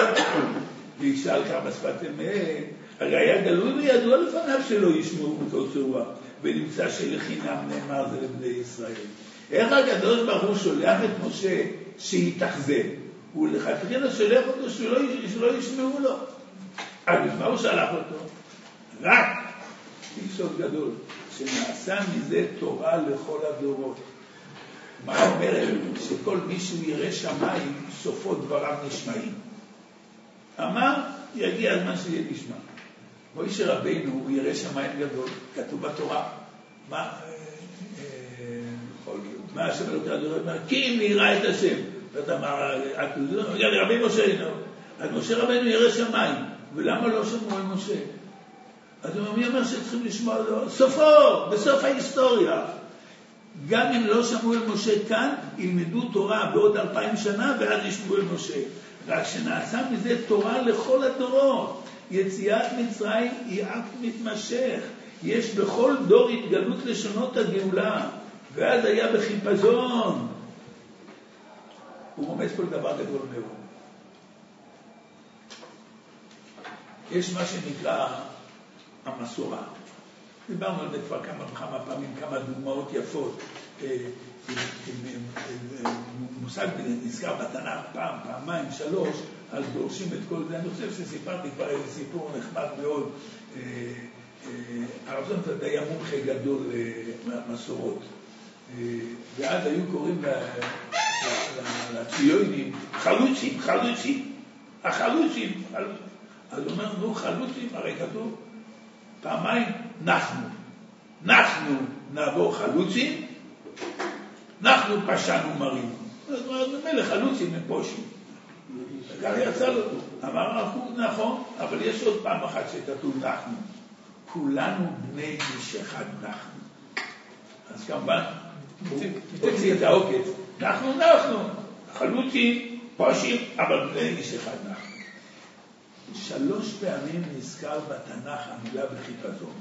וישאל כמה שפת אמת. הרי היה גלוי וידוע לפניו שלא ישמעו מקוצר רוח, ונמצא שלחינם נאמר זה לבני ישראל. איך הקדוש ברוך הוא שולח את משה שיתאכזב? הוא לכתחילה שולח אותו שלא, שלא ישמעו לו. אבל מה הוא שלח אותו? רק ביסוד גדול, שנעשה מזה תורה לכל הדורות. מה אומרת? שכל מישהו ירא שמיים, סופו דבריו נשמעים. אמר, יגיע הזמן שיהיה נשמע. משה רבינו, הוא ירא שמיים גדול, כתוב בתורה. מה? מה השם אלוקי הדורות? כי אם נראה את השם. ואתה אמר, רבי משה, אז משה רבינו ירא שמיים. ולמה לא שמעו על משה? אז הוא אומר שצריכים לשמוע לו, סופו, בסוף ההיסטוריה. גם אם לא שמעו על משה כאן, ילמדו תורה בעוד אלפיים שנה, ואז ישמעו על משה. רק שנעשה מזה תורה לכל הדורות. יציאת מצרים היא אקט מתמשך. יש בכל דור התגלות לשונות הגאולה, ואז היה בחיפזון. הוא רומז פה לדבר גדול מאוד. יש מה שנקרא המסורה. דיברנו על זה כבר כמה וכמה פעמים, כמה דוגמאות יפות. מושג נזכר בתנ"ך פעם, פעמיים, שלוש, אז דורשים את כל זה. אני חושב שסיפרתי כבר איזה סיפור נחמד מאוד. הרב זונפלד היה מומחה גדול למסורות. ואז היו קוראים לציונים חלוצים, חלוצים, החלוצים. אז הוא אומר, נו חלוצים, הרי כתוב פעמיים, אנחנו. אנחנו נעבור חלוצים, אנחנו פשענו מרים. זאת אומרת, במילא חלוצים הם פושעים. וכך יצא לו. אמר הרב קוק, נכון, אבל יש עוד פעם אחת שכתוב אנחנו. כולנו בני איש אחד אנחנו. אז כמובן, תוציא את העוקץ. אנחנו, אנחנו. חלוצים, פושעים, אבל בני איש אחד אנחנו. שלוש פעמים נזכר בתנ"ך המילה בחיפזון.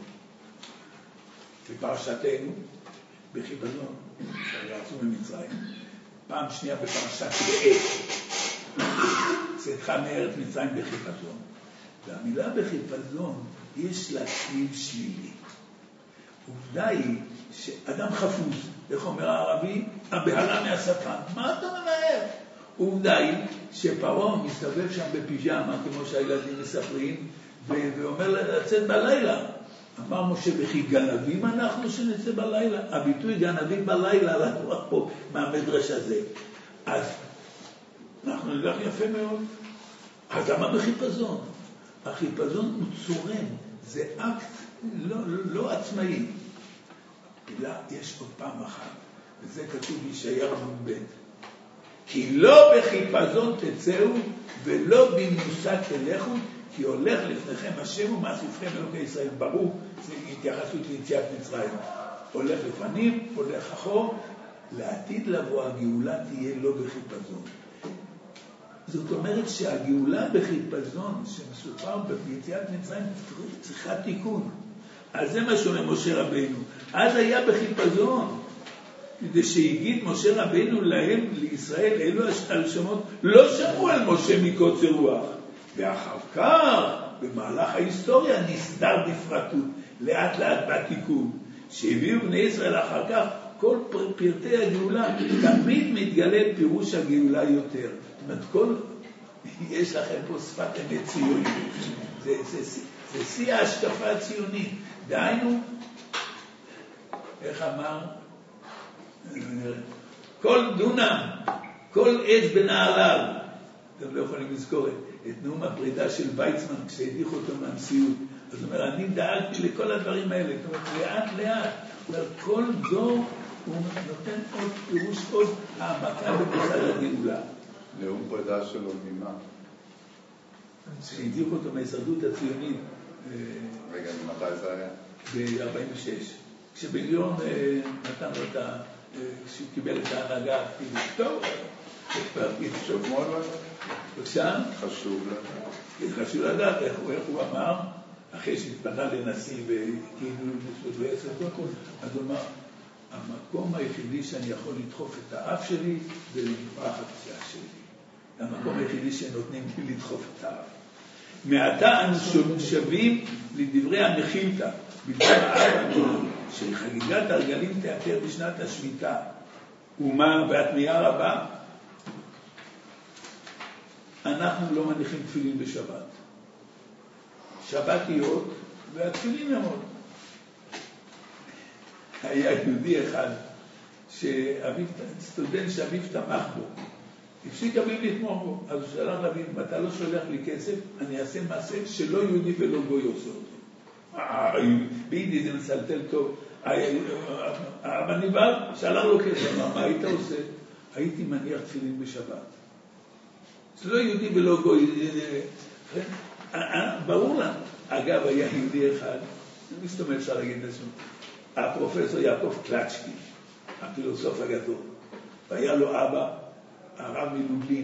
בפרשתנו, בחיפזון, שיצאו ממצרים. פעם שנייה בפרשת באש. צאתך מארץ מצרים בחיפזון. והמילה בחיפזון יש לה צליל שלילי. עובדה היא שאדם חפוז, איך אומר הערבי? הבהלה מהשטן. מה אתה ממהר? עובדה היא שפרעה מסתובב שם בפיג'מה, כמו שהילדים מספרים, ואומר לצאת בלילה. אמר משה, וכי גנבים אנחנו שנצא בלילה? הביטוי גנבים בלילה לקוח פה מהמדרש הזה. אז אנחנו נלך יפה מאוד. אז למה בחיפזון? החיפזון הוא צורם, זה אקט לא, לא עצמאי. אלא יש עוד פעם אחת, וזה כתוב בישעיהו ב' כי לא בחיפזון תצאו ולא במנוסה תלכו, כי הולך לפניכם השם ומאספכם אלוקי ישראל. ברור, זה התייחסות ליציאת מצרים. הולך לפנים, הולך אחור, לעתיד לבוא הגאולה תהיה לא בחיפזון. זאת אומרת שהגאולה בחיפזון שמסופר ביציאת מצרים צריכה תיקון. אז זה מה שאומר משה רבינו. אז היה בחיפזון. כדי שהגיד משה רבינו להם, לישראל, אלו השמות, לא שמעו על משה מקוצר רוח. ואחר כך, במהלך ההיסטוריה, נסדר בפרטות, לאט לאט בתיקון. שהביאו בני ישראל אחר כך, כל פרטי הגאולה, תמיד מתגלה פירוש הגאולה יותר. זאת אומרת, כל... יש לכם פה שפת אמת ציונית. זה, זה, זה, זה שיא ההשקפה הציונית. דהיינו, איך אמר? כל דונם, כל עץ בנעליו. אתם לא יכולים לזכור את נאום הפרידה של ויצמן כשהדיח אותו מהנשיאות. אז הוא אומר, אני דאגתי לכל הדברים האלה. זאת אומרת, לאט לאט. כל דור הוא נותן עוד פירוש, עוד העמקה במושג הגאולה. נאום פרידה שלו ממה? שהדיח אותו מההישרדות הציונית. רגע, מתי זה היה? ב-ארבעים ושש. כשבן-גוריון נתן לו את ה... כשהוא קיבל את ההנהגה, כאילו, טוב, חשוב מאוד לדעת. בבקשה? חשוב לדעת. חשוב לדעת איך הוא אמר, אחרי שהתפנה לנשיא וכאילו ועשר דקות, אז הוא אמר, המקום היחידי שאני יכול לדחוף את האף שלי זה למפרח הפציעה שלי. המקום היחידי שנותנים לי לדחוף את האף. מעתה אנו שווים לדברי המחילתא, בדבר האב של חגיגת הרגלים תיאטר בשנת השמיטה. ומה והתמיהה רבה? אנחנו לא מניחים תפילין בשבת. שבתיות והתפילין מאוד. היה יהודי אחד, שאביו, סטודנט שאביו תמך בו. הפסיק אביו לתמוך בו. אז הוא שלח לאביו, אם אתה לא שולח לי כסף, אני אעשה מעשה שלא יהודי ולא גוי עושה אותו. בידי זה מסלטל טוב. אבל ניבל שלח לו כסף, מה היית עושה? הייתי מניח תפילין בשבת. זה לא יהודי ולא גוי. ברור לנו. אגב, היה יהודי אחד, מסתובב אפשר להגיד לשם, הפרופסור יעקב קלצ'קי, הפילוסוף הגדול. והיה לו אבא, הרב מלובלין,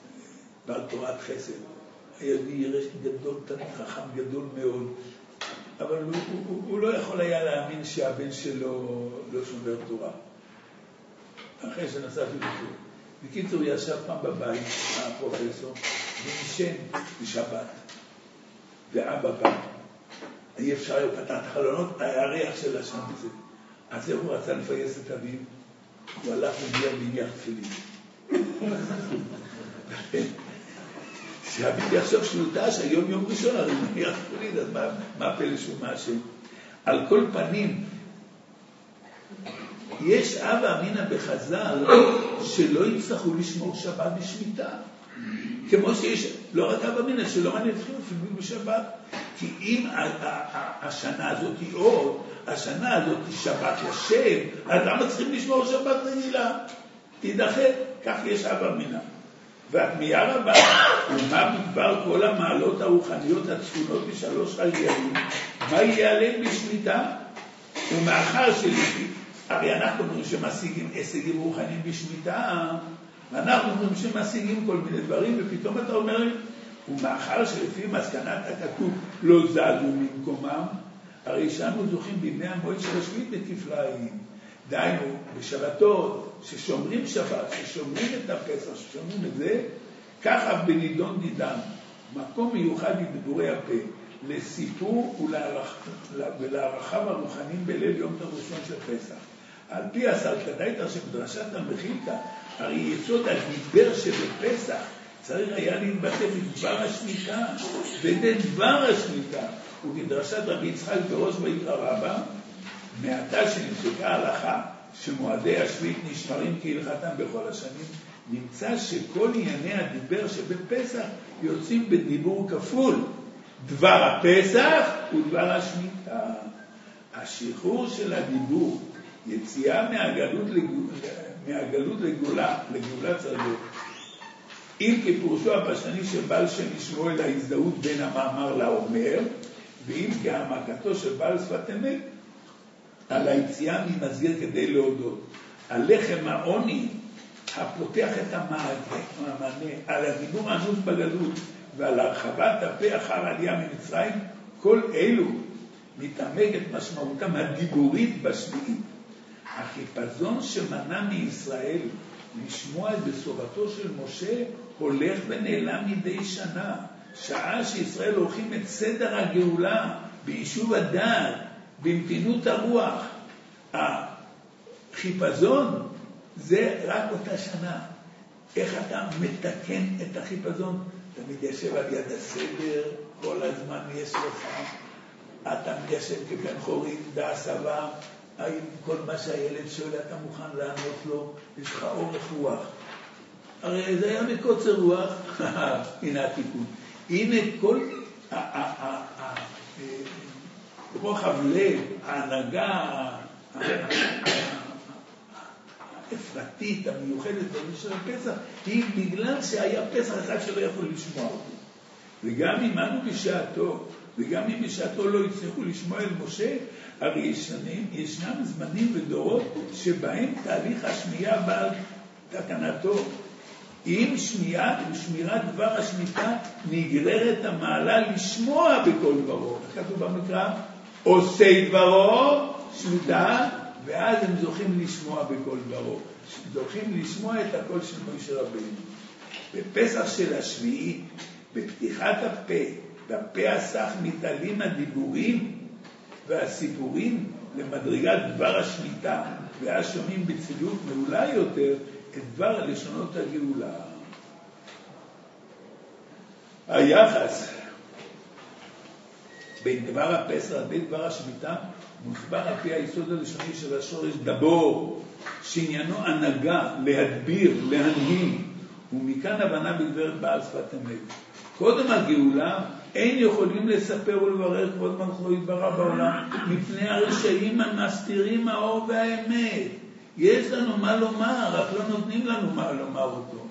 בעל תורת חסד. היה ירש גדול, תלמיד חכם גדול מאוד. אבל הוא, הוא, הוא לא יכול היה להאמין שהבן שלו לא שומר תורה. אחרי שנסעתי לחו"ל. בקיצור, הוא ישב פעם בבית, הפרופסור, ונשן בשבת. ואבא בא. אי אפשר, הוא פתח את החלונות, היה ריח של השם בזה. אז הוא רצה לפייס את אביו, הוא הלך ומיד והניח תפילין. שאביו יחשוב שלוטה שהיום יום ראשון, הרי מניח תפילין, אז מה, מה הפלא שהוא מאשם? על כל פנים, יש אבא אמינא בחז"ל שלא יצטרכו לשמור שבת בשמיטה. כמו שיש, לא רק אבא אמינא, שלא מנצחים אפילו בשבת. כי אם השנה הזאת היא עוד, השנה הזאת היא שבת לשם, אז למה צריכים לשמור שבת רגילה? תידחה, כך יש אבא אמינא. והתמיהה רבה, ומה בדבר כל המעלות הרוחניות הצפונות בשלוש חיילים, מה יהיה עליהם בשמיטה? ומאחר שלפי, הרי אנחנו אומרים שמשיגים הישגים רוחניים בשמיטה, ואנחנו אומרים שמשיגים כל מיני דברים, ופתאום אתה אומר, ומאחר שלפי מסקנת הכתוב לא זזו ממקומם, הרי שאנו זוכים בימי המועד של השביעית בכפליים. דהיינו, בשבתות, ששומרים שבת, ששומרים את הפסח, ששומרים את זה, ככה בנידון דידן, מקום מיוחד בדיבורי הפה, לסיפור ולערכיו הרוחניים בליל יום טוב ראשון של פסח. על פי הסלקדאיתא שבדרשת המחילתא, הרי יסוד הדיבר שבפסח צריך היה להתבטא בדבר השמיטה, ובדבר השמיטה, ובדרשת רבי יצחק בראש ויקרא רבא, מעתה שנפסקה ההלכה שמועדי השביעית נשמרים כהלכתם בכל השנים, נמצא שכל ענייני הדיבר שבפסח יוצאים בדיבור כפול. דבר הפסח ודבר השמיטה. השחרור של הדיבור, יציאה מהגלות לגאולה, מהגלות לגאולה, לגאולה צריך להיות. אם כפירושו הפשטני של בעל שם שמואל ההזדהות בין המאמר לאומר, ואם כהעמקתו של בעל שפת אמת, על היציאה ממסגר כדי להודות. הלחם העוני הפותח את המענה, על הדיבור הענוג בגלות ועל הרחבת הפה אחר עלייה ממצרים, כל אלו מתעמק את משמעותם הדיבורית בשביעית. החיפזון שמנע מישראל לשמוע את בשורתו של משה הולך ונעלם מדי שנה, שעה שישראל הולכים את סדר הגאולה ביישוב הדעת, במתינות הרוח. החיפזון זה רק אותה שנה. איך אתה מתקן את החיפזון? אתה מתיישב על יד הסדר, כל הזמן יש לך, אתה מתיישב כבן חורין, דע סבא, האם כל מה שהילד שואל אתה מוכן לענות לו, יש לך אורך רוח. הרי זה היה מקוצר רוח, הנה התיקון. הנה כל רוחב לב, ההנהגה האפרתית, המיוחדת של הפסח, היא בגלל שהיה פסח אחד שלא יכול לשמוע אותו. וגם אם אנו בשעתו, וגם אם בשעתו לא הצליחו לשמוע אל משה, הרי ישנם, ישנם זמנים ודורות שבהם תהליך השמיעה בעל תקנתו. אם שמיעת ושמירת דבר השמיטה נגררת המעלה לשמוע בכל דברו. כתוב במקרא, עושי דברו, שמיטה, ואז הם זוכים לשמוע בכל דברו. זוכים לשמוע את הקול של משה רבינו. בפסח של השביעי, בפתיחת הפה, בפה הסך מתעלים הדיבורים והסיפורים למדרגת דבר השמיטה, ואז שומעים בצילוק מעולה יותר את דבר לשונות הגאולה. היחס בין דבר הפסח לבין דבר השמיטה מוסבר על פי היסוד הלשוני של השורש דבור, שעניינו הנהגה, להדביר, להנהיג, ומכאן הבנה בדבר בעל שפת אמת. קודם הגאולה אין יכולים לספר ולברר כבוד מלכו יתברך בעולם מפני הרשעים המסתירים האור והאמת. יש לנו מה לומר, רק לא נותנים לנו מה לומר אותו.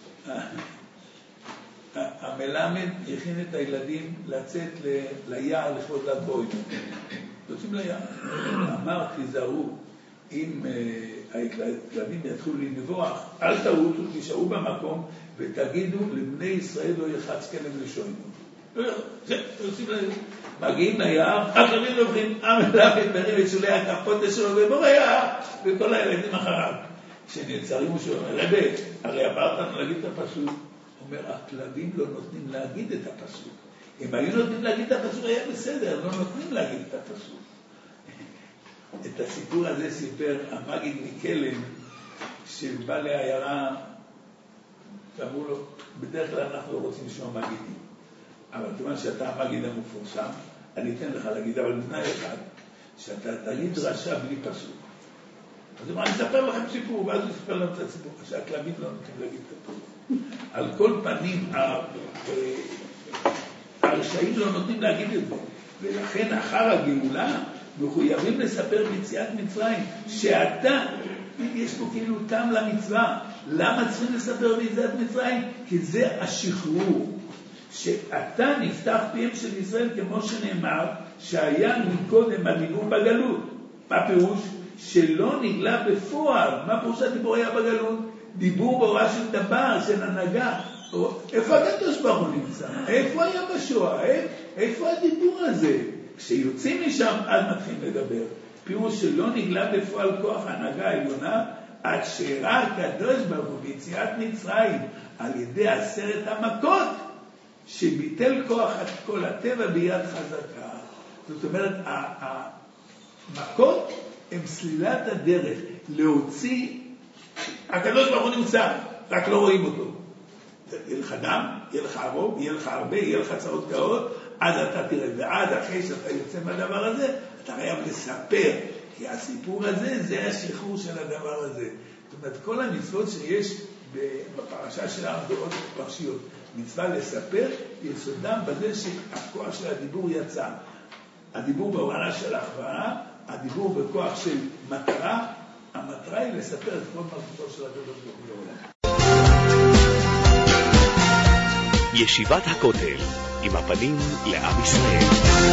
המלמד הכין את הילדים לצאת ליער לכבוד ל"ג בעומר. יוצאים ליער. אמר, תיזהרו, אם הילדים יתחילו לנבוח, אל תרוצו, תישארו במקום ותגידו לבני ישראל לא יחץ כלב לשונו. מגיעים ליער, הכלבים לוקחים, עם אליו מתבנים את שולי הכפות שלו ובורח, וכל הילדים אחריו. כשנעצרים הוא שאומר, רבי, הרי עברת לנו להגיד את הפסוק. הוא אומר, הכלבים לא נותנים להגיד את הפסוק. אם היו נותנים להגיד את הפסוק, היה בסדר, לא נותנים להגיד את הפסוק. את הסיפור הזה סיפר המגיד מקלם, שבא לעיירה, ואמרו לו, בדרך כלל אנחנו לא רוצים לשמוע מגידים. אבל כיוון שאתה המגיד המפורסם, אני אתן לך להגיד, אבל בתנאי אחד, שאתה תגיד דרשה בלי פסוק. אז הוא אמר, אני אספר לכם סיפור, ואז הוא יספר לנו את הסיפור, שהכלבים לא נותנים להגיד את הפסוק. על כל פנים, הרשעים לא נותנים להגיד את זה, ולכן אחר הגאולה, מחויבים לספר ביציאת מצרים, שאתה, יש פה כאילו טעם למצווה. למה צריכים לספר ביציאת מצרים? כי זה השחרור. שאתה נפתח פיהם של ישראל, כמו שנאמר, שהיה מקודם הדיבור בגלות. מה פירוש? שלא נגלה בפועל. מה פירוש הדיבור היה בגלות? דיבור בהוראה של דבר, של הנהגה. איפה הקדוש ברוך הוא נמצא? איפה היה בשואה? איפה הדיבור הזה? כשיוצאים משם, אז מתחילים לדבר. פירוש שלא נגלה בפועל כוח ההנהגה העליונה, עד שראה הקדוש ברוך הוא ביציאת מצרים, על ידי עשרת המכות, שביטל כוח כל הטבע ביד חזקה. זאת אומרת, המכות הם סלילת הדרך להוציא, הקדוש ברוך הוא נמצא, רק לא רואים אותו. יהיה לך דם, יהיה לך הרוב, יהיה לך הרבה, יהיה לך צרות קרות, אז אתה תראה, ועד אחרי שאתה יוצא מהדבר הזה, אתה חייב לספר, כי הסיפור הזה זה השחרור של הדבר הזה. זאת אומרת, כל המצוות שיש בפרשה שלנו בעוד פרשיות, מצווה לספר, יסודם בזה שהכוח של הדיבור יצא. הדיבור בהוראה של הכוונה, הדיבור בכוח של מטרה, המטרה היא לספר את כל מלכותו של הקדוש ברוך הוא לעולם. ישיבת הכותל, עם הפנים לעם ישראל.